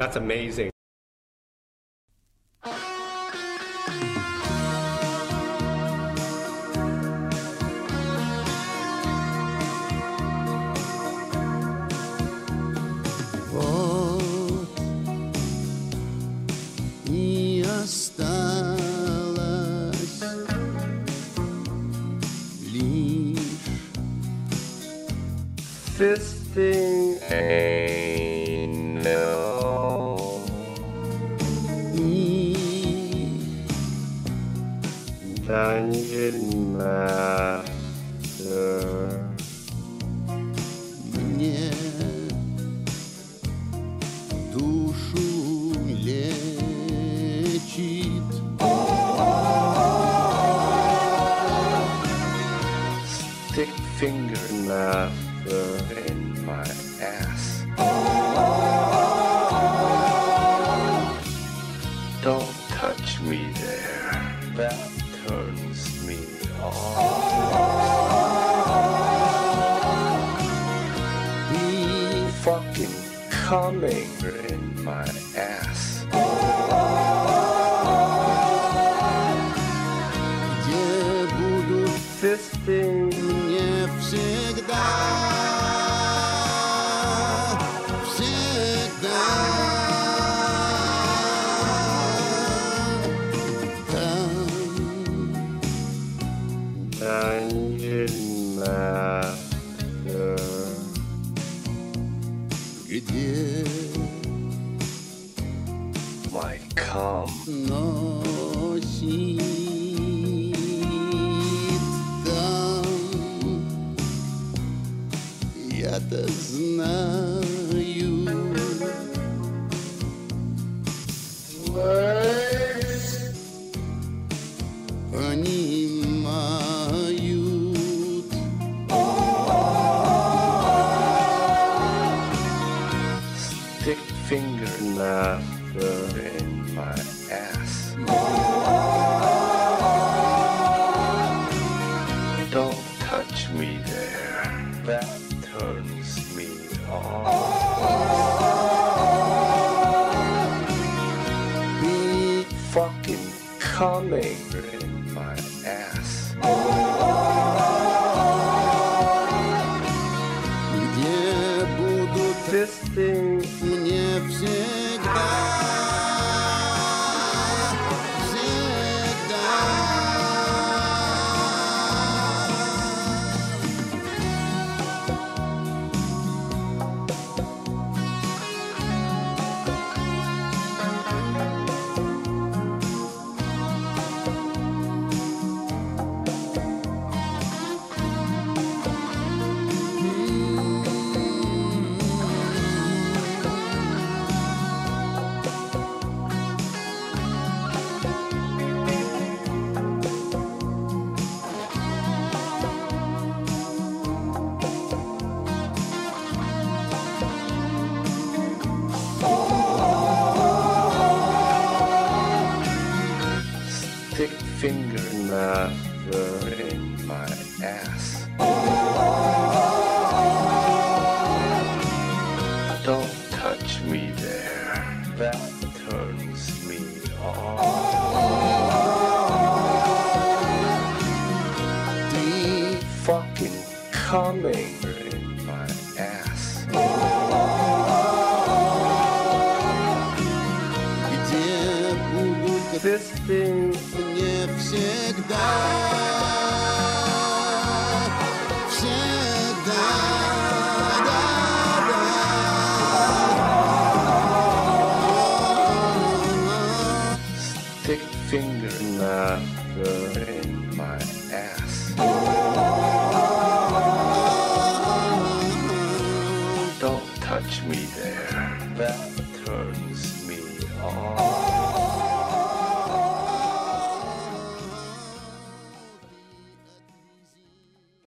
That's amazing. Вот и осталось лишь Fisting anal. и Dungeon Master. мне душу лечит. Stick finger master in my ass. Don't touch me there. That turns me on. И Fucking coming in my ass. где будут Fisting мне всегда, всегда там, Dungeon Master. где My cum. носит там. Я-то знаю, понимают. Stick finger master in my ass. Don't touch me there. That turns me on. И Fucking coming in my ass. где будут Fisting мне всегда, всегда. stick finger master in my ass. Don't touch me there. That turns me on. Ты Fucking coming in my ass. где будут Fisting мне всегда, всегда, да, да. stick finger master in my ass. Don't touch me there. That turns me on.